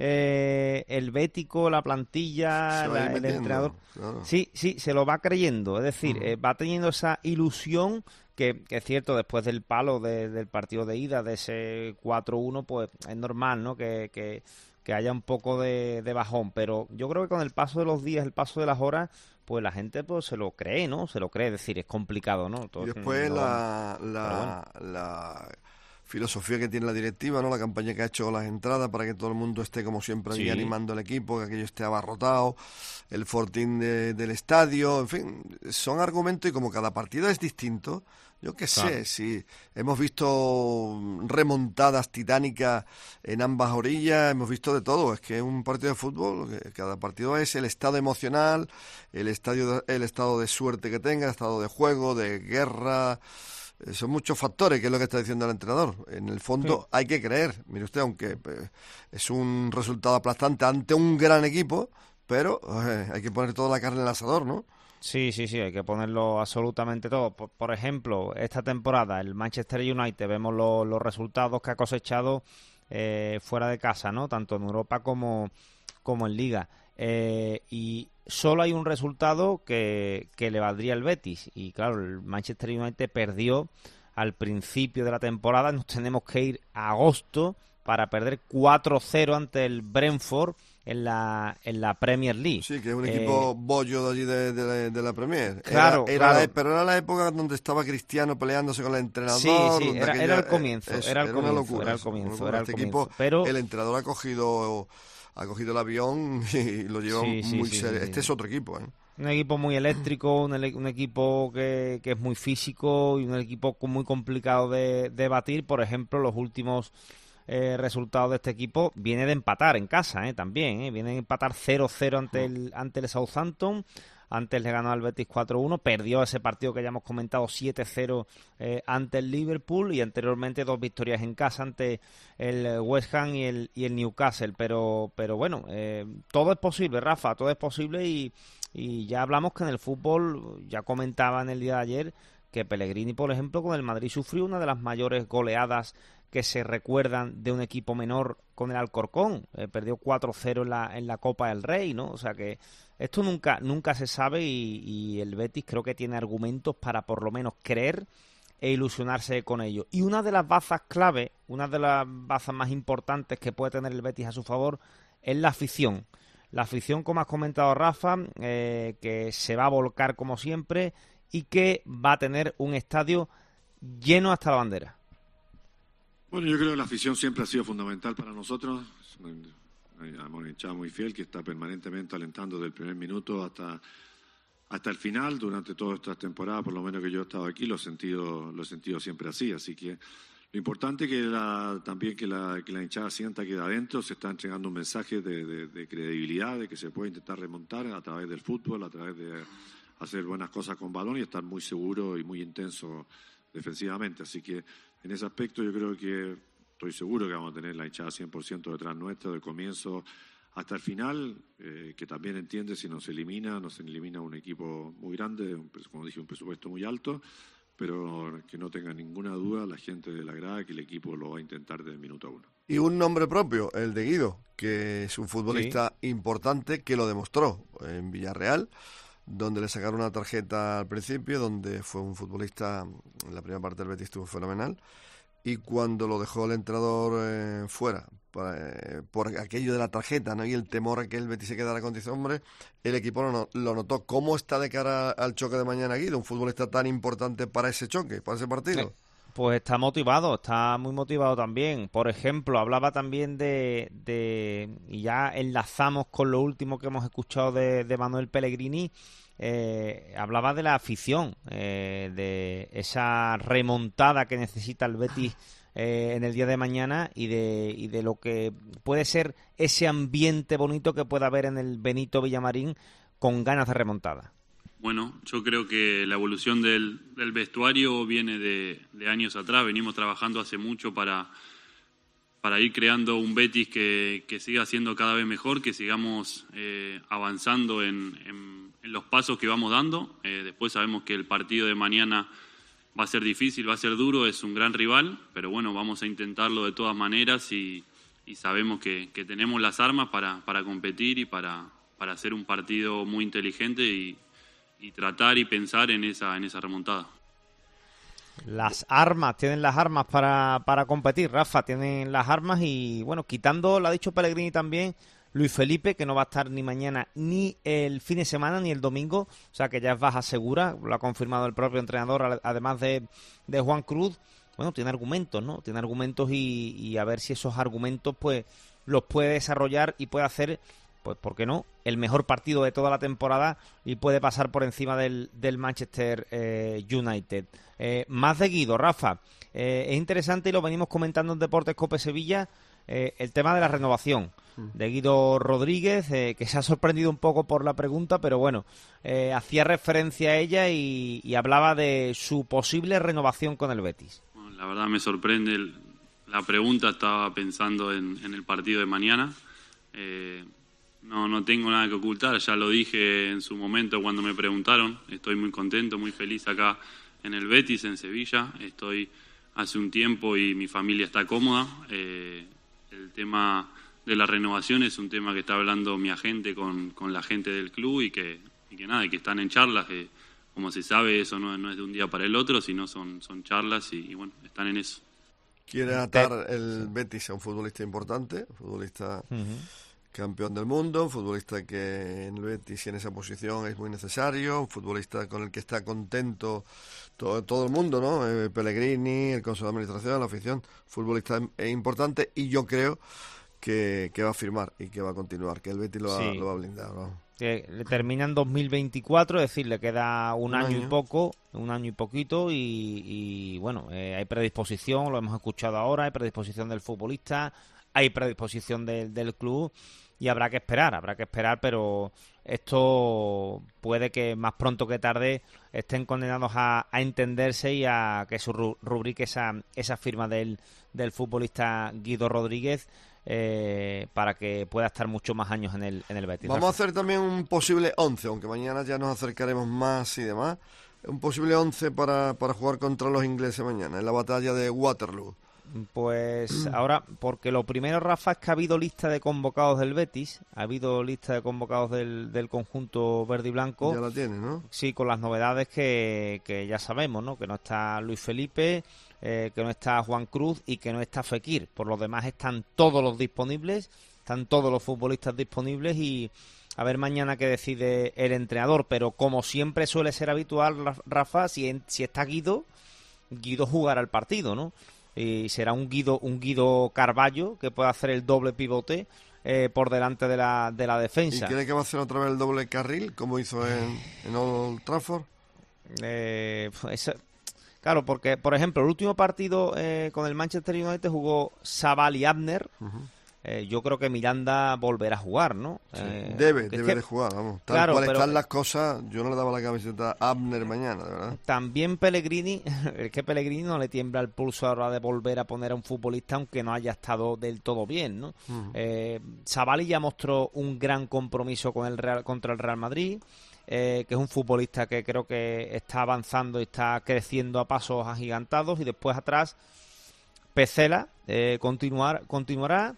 eh, el bético, la plantilla, la, el entrenador, claro. sí, sí, se lo va creyendo. Es decir, uh-huh. eh, va teniendo esa ilusión que, que es cierto, después del palo de, del partido de ida, de ese cuatro uno, pues es normal, ¿no? Que, que, que haya un poco de, de bajón. Pero yo creo que con el paso de los días, el paso de las horas, pues la gente pues se lo cree, ¿no? Se lo cree, es decir, es complicado, ¿no? Todo, y después no, la, la, bueno. la filosofía que tiene la directiva, ¿no? La campaña que ha hecho las entradas para que todo el mundo esté como siempre sí. ahí animando al equipo, que aquello esté abarrotado, el fortín de, del estadio, en fin, son argumentos y como cada partido es distinto, yo qué claro. sé, si hemos visto remontadas titánicas en ambas orillas, hemos visto de todo, es que es un partido de fútbol, cada partido es el estado emocional, el, estadio, el estado de suerte que tenga, el estado de juego, de guerra, son muchos factores, que es lo que está diciendo el entrenador. En el fondo sí. hay que creer, mire usted, aunque pues, es un resultado aplastante ante un gran equipo, pero eh, hay que poner toda la carne en el asador, ¿no? Sí, sí, sí, hay que ponerlo absolutamente todo. Por, por ejemplo, esta temporada, el Manchester United, vemos lo, los resultados que ha cosechado eh, fuera de casa, ¿no? Tanto en Europa como, como en Liga. Eh, y solo hay un resultado que, que le valdría el Betis. Y claro, el Manchester United perdió al principio de la temporada. Nos tenemos que ir a agosto para perder cuatro cero ante el Brentford en la en la Premier League. Sí, que es un equipo eh, bollo de allí de, de, la, de la Premier. Claro, era, era claro. La, pero era la época donde estaba Cristiano peleándose con el entrenador. Sí, sí, era, aquella, era el comienzo. Eso, era el era comienzo, una locura. Era el comienzo. Era el este comienzo. Equipo, pero el entrenador ha cogido ha cogido el avión y lo lleva sí, sí, muy sí, serio. Sí, este sí. es otro equipo, ¿eh? Un equipo muy eléctrico, un, un equipo que, que es muy físico y un equipo muy complicado de, de batir. Por ejemplo, los últimos eh, resultados de este equipo viene de empatar en casa, eh, también. Eh, viene de empatar cero cero ante el, ante el Southampton. Antes le ganó al Betis cuatro uno, perdió ese partido que ya hemos comentado siete cero eh, ante el Liverpool y anteriormente dos victorias en casa ante el West Ham y el, y el Newcastle. Pero, pero bueno, eh, todo es posible, Rafa, todo es posible y, y ya hablamos que en el fútbol, ya comentaba en el día de ayer, que Pellegrini, por ejemplo, con el Madrid sufrió una de las mayores goleadas que se recuerdan de un equipo menor con el Alcorcón. Eh, perdió cuatro cero en la, en la Copa del Rey, ¿no? O sea que esto nunca nunca se sabe y, y el Betis creo que tiene argumentos para por lo menos creer e ilusionarse con ello. Y una de las bazas clave, una de las bazas más importantes que puede tener el Betis a su favor es la afición. La afición, como has comentado, Rafa, eh, que se va a volcar como siempre y que va a tener un estadio lleno hasta la bandera. Bueno, yo creo que la afición siempre ha sido fundamental para nosotros. Hemos una hinchada muy fiel que está permanentemente alentando desde el primer minuto hasta, hasta el final. Durante todas estas temporadas, por lo menos que yo he estado aquí, lo he sentido, lo he sentido siempre así. Así que lo importante es que la, también que la, que la hinchada sienta que de adentro se está entregando un mensaje de, de, de credibilidad, de que se puede intentar remontar a través del fútbol, a través de hacer buenas cosas con balón y estar muy seguro y muy intenso defensivamente. Así que en ese aspecto yo creo que estoy seguro que vamos a tener la hinchada cien por ciento detrás nuestra, del comienzo hasta el final, eh, que también entiende si nos elimina, nos elimina un equipo muy grande, un, como dije, un presupuesto muy alto, pero que no tenga ninguna duda la gente de la grada que el equipo lo va a intentar desde el minuto uno. Y un nombre propio, el de Guido, que es un futbolista sí. importante que lo demostró en Villarreal, donde le sacaron una tarjeta al principio, donde fue un futbolista, en la primera parte del Betis estuvo fenomenal, y cuando lo dejó el entrenador eh, fuera, por, eh, por aquello de la tarjeta, ¿no? Y el temor a que el Betis se quedara con diez hombres, el equipo lo, lo notó. ¿Cómo está de cara al choque de mañana Guido, un futbolista tan importante para ese choque, para ese partido? Pues está motivado, está muy motivado también. Por ejemplo, hablaba también de, de y ya enlazamos con lo último que hemos escuchado de, de Manuel Pellegrini, eh, hablaba de la afición, eh, de esa remontada que necesita el Betis eh, en el día de mañana y de, y de lo que puede ser ese ambiente bonito que pueda haber en el Benito Villamarín con ganas de remontada. Bueno, yo creo que la evolución del, del vestuario viene de, de años atrás. Venimos trabajando hace mucho para, para ir creando un Betis que, que siga siendo cada vez mejor, que sigamos eh, avanzando en, en, en los pasos que vamos dando. Eh, después sabemos que el partido de mañana va a ser difícil, va a ser duro, es un gran rival, pero bueno, vamos a intentarlo de todas maneras y, y sabemos que, que tenemos las armas para, para competir y para, para hacer un partido muy inteligente y y tratar y pensar en esa en esa remontada. Las armas, tienen las armas para, para competir, Rafa, tienen las armas y, bueno, quitando, lo ha dicho Pellegrini también, Luis Felipe, que no va a estar ni mañana, ni el fin de semana, ni el domingo, o sea que ya es baja segura, lo ha confirmado el propio entrenador, además de, de Juan Cruz. Bueno, tiene argumentos, ¿no? Tiene argumentos y, y a ver si esos argumentos, pues, los puede desarrollar y puede hacer, pues, ¿por qué no?, el mejor partido de toda la temporada y puede pasar por encima del, del Manchester eh, United. Eh, más de Guido, Rafa. Eh, es interesante y lo venimos comentando en Deportes Cope Sevilla, eh, el tema de la renovación de Guido Rodríguez, eh, que se ha sorprendido un poco por la pregunta, pero bueno, eh, hacía referencia a ella y, y hablaba de su posible renovación con el Betis. Bueno, la verdad me sorprende el, la pregunta, estaba pensando en, en el partido de mañana. Eh, No, no tengo nada que ocultar, ya lo dije en su momento cuando me preguntaron. Estoy muy contento, muy feliz acá en el Betis, en Sevilla. Estoy hace un tiempo y mi familia está cómoda. Eh, el tema de la renovación es un tema que está hablando mi agente con, con la gente del club y que, y que nada, que están en charlas. Que, como se sabe, eso no, no es de un día para el otro, sino son, son charlas y, y bueno, están en eso. Quiere atar el Betis a un futbolista importante, un futbolista... Uh-huh. Campeón del mundo, un futbolista que en el Betis y en esa posición es muy necesario, un futbolista con el que está contento todo, todo el mundo, ¿no? Eh, Pellegrini, el Consejo de Administración, la afición, futbolista es importante y yo creo que, que va a firmar y que va a continuar, que el Betis lo, sí. va, lo va a blindar, ¿no? Que le termina en dos mil veinticuatro, es decir, le queda un, un año, año y poco, un año y poquito y, y bueno, eh, hay predisposición, lo hemos escuchado ahora, hay predisposición del futbolista, hay predisposición de, del club. Y habrá que esperar, habrá que esperar, pero esto puede que más pronto que tarde estén condenados a, a entenderse y a que se rubrique esa, esa firma del, del futbolista Guido Rodríguez eh, para que pueda estar muchos más años en el, en el Betis. Vamos a hacer también un posible once, aunque mañana ya nos acercaremos más y demás. Un posible once para, para jugar contra los ingleses mañana, en la batalla de Waterloo. Pues ahora, porque lo primero, Rafa, es que ha habido lista de convocados del Betis, ha habido lista de convocados del, del conjunto verde y blanco. Ya la tiene, ¿no? Sí, con las novedades que, que ya sabemos, ¿no? Que no está Luis Felipe, eh, que no está Juan Cruz y que no está Fekir. Por lo demás están todos los disponibles, están todos los futbolistas disponibles y a ver mañana qué decide el entrenador. Pero como siempre suele ser habitual, Rafa, si, si está Guido, Guido jugará el partido, ¿no? Y será un Guido un Guido Carballo que pueda hacer el doble pivote eh, por delante de la de la defensa. ¿Y cree que va a hacer otra vez el doble carril como hizo en, en Old Trafford? Eh, esa, claro, porque por ejemplo el último partido eh, con el Manchester United jugó Sabal y Abner. Uh-huh. Eh, yo creo que Miranda volverá a jugar, ¿no? Sí, eh, debe, debe que, de jugar, vamos. Tal claro, cual pero, están las cosas, yo no le daba la camiseta a Abner mañana, de verdad. También Pellegrini, es que Pellegrini no le tiembla el pulso a la hora de volver a poner a un futbolista aunque no haya estado del todo bien, ¿no? Uh-huh. Eh, Sabali ya mostró un gran compromiso con el Real, contra el Real Madrid, eh, que es un futbolista que creo que está avanzando y está creciendo a pasos agigantados, y después atrás Pecela eh, continuar, continuará.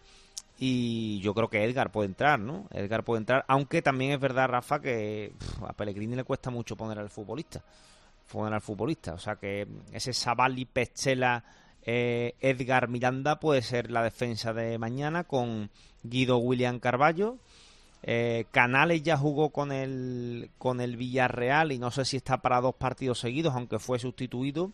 Y yo creo que Edgar puede entrar, ¿no? Edgar puede entrar, aunque también es verdad, Rafa, que pff, a Pellegrini le cuesta mucho poner al futbolista. Poner al futbolista. O sea que ese Sabali, Petzela, eh, Edgar, Miranda puede ser la defensa de mañana con Guido, William, Carballo. Eh, Canales ya jugó con el, con el Villarreal y no sé si está para dos partidos seguidos, aunque fue sustituido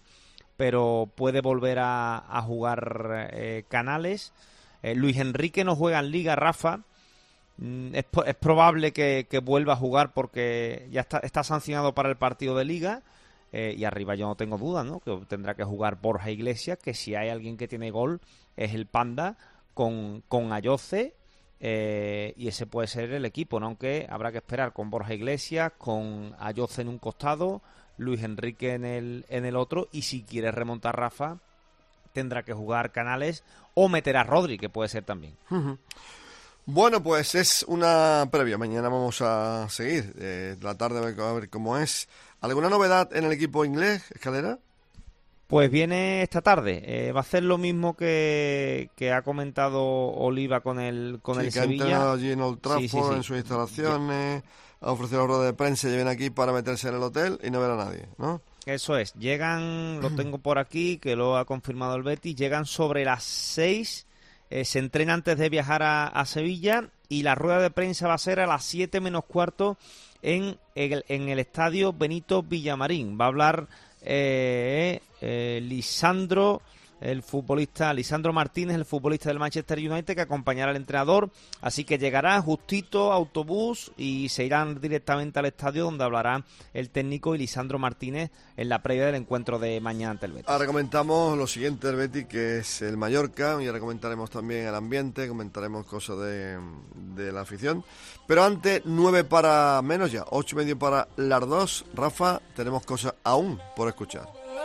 pero puede volver a, a jugar eh, Canales. Eh, Luis Enrique no juega en Liga, Rafa. Mm, es, es probable que, que vuelva a jugar porque ya está, está sancionado para el partido de Liga. Eh, y arriba yo no tengo duda, ¿no? Que tendrá que jugar Borja Iglesias, que si hay alguien que tiene gol es el Panda con, con Ayoce. Eh, y ese puede ser el equipo, ¿no? Aunque habrá que esperar con Borja Iglesias, con Ayoce en un costado, Luis Enrique en el, en el otro, y si quiere remontar Rafa, tendrá que jugar Canales o meter a Rodri, que puede ser también. Uh-huh. Bueno, pues es una previa. Mañana vamos a seguir. Eh, la tarde a ver cómo es. ¿Alguna novedad en el equipo inglés, Escalera? Pues viene esta tarde. Eh, va a hacer lo mismo que, que ha comentado Oliva con el con sí, el que Sevilla. Ha entrenado allí en Old Trafford, sí, sí, sí. en sus instalaciones, ha ofrecido rueda de prensa y viene aquí para meterse en el hotel y no ver a nadie, ¿no? Eso es. Llegan, lo tengo por aquí, que lo ha confirmado el Betis, llegan sobre las seis, eh, se entrena antes de viajar a, a Sevilla y la rueda de prensa va a ser a las siete menos cuarto en el, en el estadio Benito Villamarín. Va a hablar eh, eh, Lisandro, el futbolista, Lisandro Martínez, el futbolista del Manchester United, que acompañará al entrenador, así que llegará justito autobús y se irán directamente al estadio donde hablará el técnico y Lisandro Martínez en la previa del encuentro de mañana ante el Betis. Ahora comentamos lo siguiente del Betis, que es el Mallorca, y ahora comentaremos también el ambiente, comentaremos cosas de, de la afición, pero antes, nueve para menos ya, ocho y medio para las dos. Rafa, tenemos cosas aún por escuchar.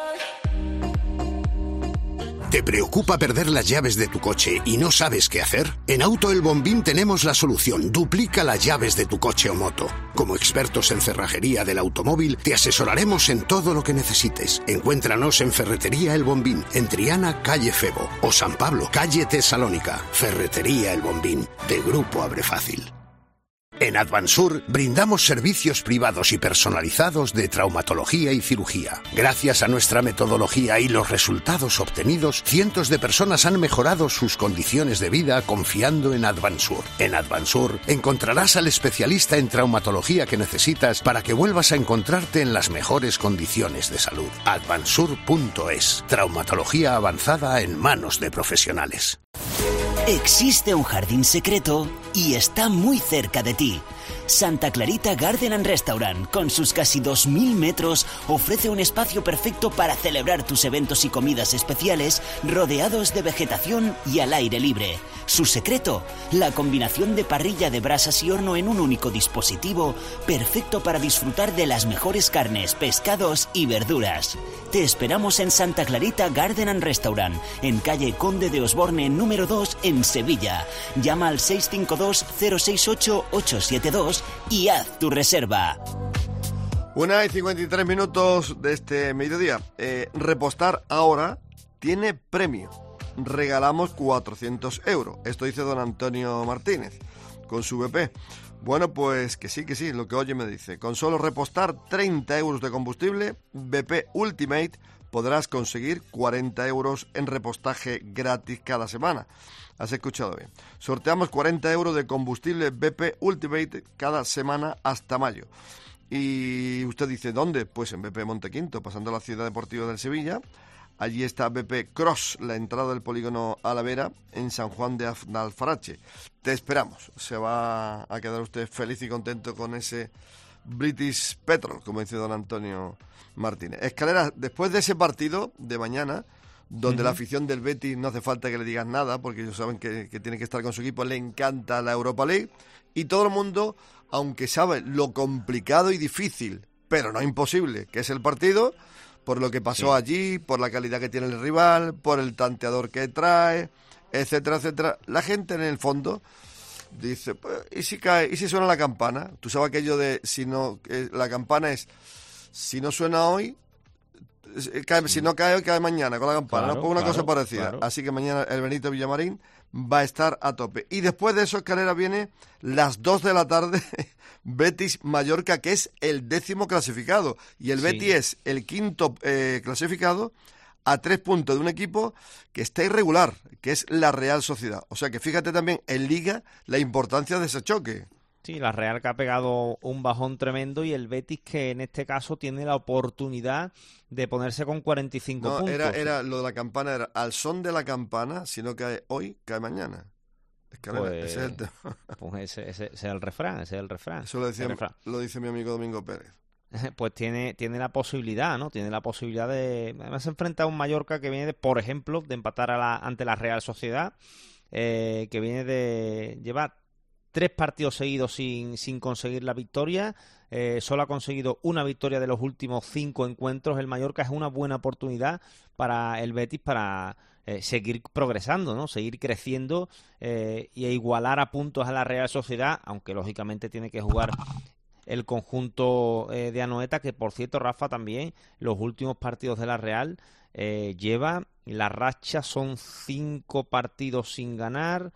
¿Te preocupa perder las llaves de tu coche y no sabes qué hacer? En Auto El Bombín tenemos la solución. Duplica las llaves de tu coche o moto. Como expertos en cerrajería del automóvil, te asesoraremos en todo lo que necesites. Encuéntranos en Ferretería El Bombín, en Triana, calle Febo, o San Pablo, calle Tesalónica. Ferretería El Bombín, de Grupo Abre Fácil. En Advansur brindamos servicios privados y personalizados de traumatología y cirugía. Gracias a nuestra metodología y los resultados obtenidos, cientos de personas han mejorado sus condiciones de vida confiando en Advansur. En Advansur encontrarás al especialista en traumatología que necesitas para que vuelvas a encontrarte en las mejores condiciones de salud. Advansur punto es. Traumatología avanzada en manos de profesionales. Existe un jardín secreto y está muy cerca de ti. Santa Clarita Garden and Restaurant, con sus casi dos mil metros, ofrece un espacio perfecto para celebrar tus eventos y comidas especiales rodeados de vegetación y al aire libre. Su secreto, la combinación de parrilla de brasas y horno en un único dispositivo, perfecto para disfrutar de las mejores carnes, pescados y verduras. Te esperamos en Santa Clarita Garden and Restaurant, en calle Conde de Osborne número dos en Sevilla. Llama al seis cinco dos, cero seis ocho, ocho siete dos y haz tu reserva. Una y cincuenta y tres minutos de este mediodía. Eh, repostar ahora tiene premio. Regalamos cuatrocientos euros. Esto dice don Antonio Martínez con su B P. Bueno, pues que sí, que sí, lo que oye me dice. Con solo repostar treinta euros de combustible, B P Ultimate, podrás conseguir cuarenta euros en repostaje gratis cada semana. Has escuchado bien. Sorteamos cuarenta euros de combustible B P Ultimate cada semana hasta mayo. Y usted dice, ¿dónde? Pues en B P Montequinto, pasando a la Ciudad Deportiva del Sevilla. Allí está B P Cross, la entrada del polígono Alavera, en San Juan de Alfarache. Te esperamos. Se va a quedar usted feliz y contento con ese British Petrol, como dice don Antonio Martínez. Escalera, después de ese partido de mañana, donde uh-huh. la afición del Betis no hace falta que le digas nada, porque ellos saben que, que tiene que estar con su equipo, le encanta la Europa League, y todo el mundo, aunque sabe lo complicado y difícil, pero no imposible, que es el partido, por lo que pasó sí. allí, por la calidad que tiene el rival, por el tanteador que trae, etcétera, etcétera. La gente en el fondo dice, pues, ¿y si cae? ¿Y si suena la campana? Tú sabes aquello de, si no, eh, la campana es, si no suena hoy, cae, sí. si no cae hoy, cae mañana con la campana, claro, ¿no? Pues una claro, cosa parecida. Claro. Así que mañana el Benito Villamarín va a estar a tope. Y después de eso, Escalera, viene las dos de la tarde, Betis Mallorca, que es el décimo clasificado. Y el sí. Betis es el quinto eh, clasificado a tres puntos de un equipo que está irregular, que es la Real Sociedad. O sea que fíjate también en Liga la importancia de ese choque. Sí, la Real que ha pegado un bajón tremendo y el Betis que en este caso tiene la oportunidad de ponerse con cuarenta y cinco no, puntos. Era, era lo de la campana, era al son de la campana, si no cae hoy, cae mañana. Es que pues, ese es el tema. Pues ese, ese, ese es el refrán, ese es el refrán. Eso lo, decía, refrán. lo dice mi amigo Domingo Pérez. Pues tiene, tiene la posibilidad, ¿no? Tiene la posibilidad de... Además se enfrenta a un Mallorca que viene, de, por ejemplo, de empatar a la, ante la Real Sociedad, eh, que viene de llevar tres partidos seguidos sin, sin conseguir la victoria. Eh, solo ha conseguido una victoria de los últimos cinco encuentros. El Mallorca es una buena oportunidad para el Betis para eh, seguir progresando, ¿no? Seguir creciendo eh, y igualar a puntos a la Real Sociedad, aunque lógicamente tiene que jugar el conjunto eh, de Anoeta, que por cierto, Rafa, también los últimos partidos de la Real eh, lleva, la racha son cinco partidos sin ganar,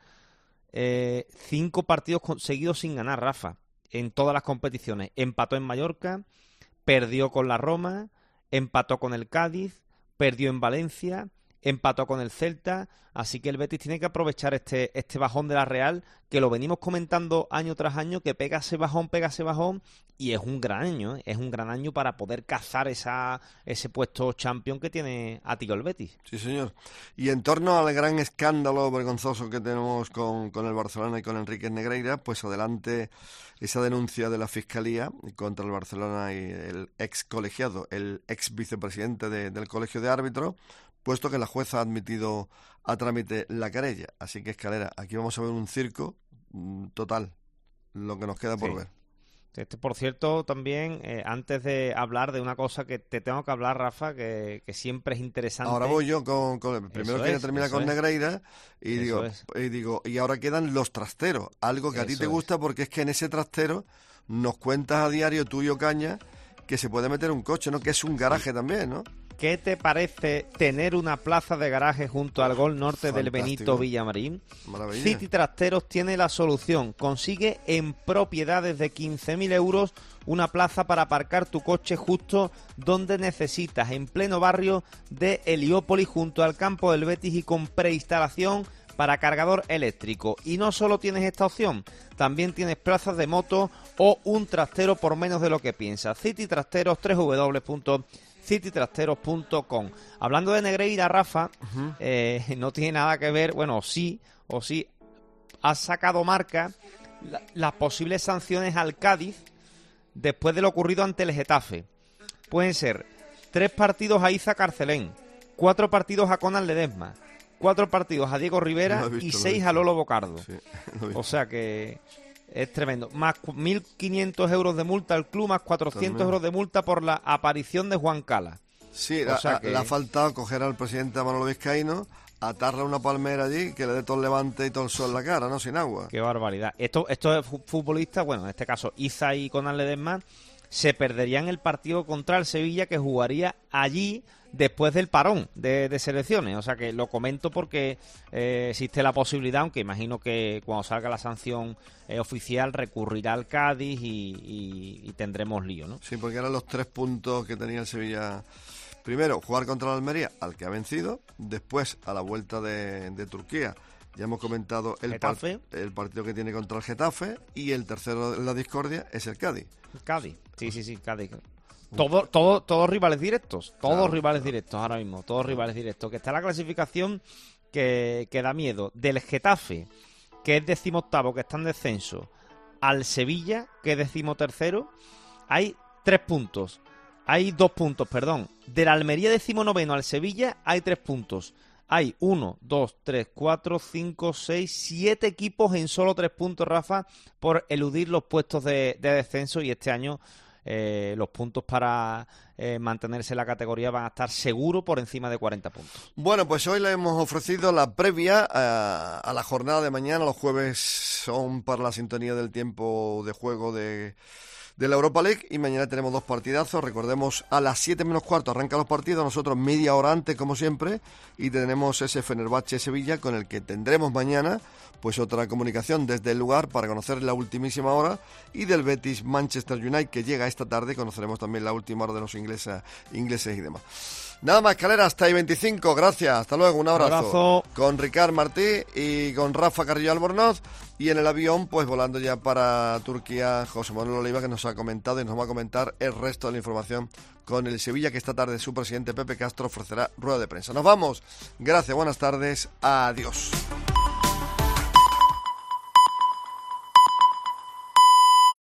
eh, cinco partidos seguidos sin ganar, Rafa, en todas las competiciones. Empató en Mallorca, perdió con la Roma, empató con el Cádiz, perdió en Valencia, empató con el Celta, así que el Betis tiene que aprovechar este, este bajón de la Real, que lo venimos comentando año tras año, que pega ese bajón, pega ese bajón, y es un gran año, ¿eh? Es un gran año para poder cazar esa, ese puesto champion que tiene a tiro el Betis. Sí, señor. Y en torno al gran escándalo vergonzoso que tenemos con, con el Barcelona y con Enríquez Negreira, pues adelante esa denuncia de la Fiscalía contra el Barcelona y el ex colegiado, el ex vicepresidente de, del Colegio de Árbitros, puesto que la jueza ha admitido a trámite la querella. Así que, Escalera, aquí vamos a ver un circo mm, total, lo que nos queda por sí. ver. Este, por cierto, también, eh, antes de hablar de una cosa que te tengo que hablar, Rafa, que, que siempre es interesante. Ahora voy yo con... con primero eso quiero es, terminar con es. Negreira y digo, es. y digo, y ahora quedan los trasteros, algo que a ti Eso te gusta es. porque es que en ese trastero nos cuentas a diario tú y yo, Caña, que se puede meter un coche, ¿no? Que es un garaje también, ¿no? ¿Qué te parece tener una plaza de garaje junto al Gol Norte Fantástico. del Benito Villamarín? Maravilla. City Trasteros tiene la solución. Consigue en propiedades de quince mil euros una plaza para aparcar tu coche justo donde necesitas, en pleno barrio de Heliópolis, junto al campo del Betis y con preinstalación para cargador eléctrico. Y no solo tienes esta opción, también tienes plazas de moto o un trastero por menos de lo que piensas. City Trasteros, doble u doble u doble u punto city trasteros punto com. Hablando de Negreira, Rafa, uh-huh. eh, no tiene nada que ver, bueno, o sí, o sí, ha sacado marca la, las posibles sanciones al Cádiz después de lo ocurrido ante el Getafe. Pueden ser tres partidos a Iza Carcelén, cuatro partidos a Conan Ledesma, cuatro partidos a Diego Rivera visto, y seis a Lolo Bocardo. Sí, o sea que es tremendo. Más mil quinientos euros de multa al club, más cuatrocientos También. euros de multa por la aparición de Juan Cala. Sí, o sea la, que... le ha faltado coger al presidente Manolo Vizcaíno, atarle a una palmera allí, que le dé todo el levante y todo el sol en la cara, ¿no? Sin agua. Qué barbaridad. Esto, estos futbolistas, bueno, en este caso Iza y Conan Ledesma, se perderían el partido contra el Sevilla, que jugaría allí después del parón de, de selecciones. O sea que lo comento porque eh, existe la posibilidad, aunque imagino que cuando salga la sanción eh, oficial recurrirá al Cádiz y, y, y tendremos lío, ¿no? Sí, porque eran los tres puntos que tenía el Sevilla. Primero, jugar contra el Almería, al que ha vencido. Después, a la vuelta de, de Turquía. Ya hemos comentado el, par, el partido que tiene contra el Getafe. Y el tercero en la discordia es el Cádiz. Cádiz, sí, sí, sí, Cádiz. Todo, todo, todos rivales directos, todos claro, rivales claro. directos ahora mismo, todos rivales directos. Que está la clasificación que, que da miedo. Del Getafe, que es decimoctavo, que está en descenso, al Sevilla, que es decimotercero, hay tres puntos. Hay dos puntos, perdón. Del Almería decimonoveno al Sevilla hay tres puntos. Hay uno, dos, tres, cuatro, cinco, seis, siete equipos en solo tres puntos, Rafa, por eludir los puestos de, de descenso, y este año eh, los puntos para eh, mantenerse en la categoría van a estar seguro por encima de cuarenta puntos. Bueno, pues hoy le hemos ofrecido la previa a, a la jornada de mañana. Los jueves son para la sintonía del tiempo de juego de... de la Europa League, y mañana tenemos dos partidazos. Recordemos, a las siete menos cuarto arrancan los partidos, nosotros media hora antes como siempre, y tenemos ese Fenerbahce Sevilla con el que tendremos mañana pues otra comunicación desde el lugar para conocer la ultimísima hora, y del Betis Manchester United, que llega esta tarde. Conoceremos también la última hora de los ingleses inglesa, ingleses y demás. Nada más, Calera, hasta ahí veinticinco, gracias, hasta luego, un abrazo. Un abrazo. Con Ricard Martí y con Rafa Carrillo Albornoz, y en el avión, pues volando ya para Turquía, José Manuel Oliva, que nos ha comentado y nos va a comentar el resto de la información con el Sevilla, que esta tarde su presidente Pepe Castro ofrecerá rueda de prensa. Nos vamos, gracias, buenas tardes, adiós.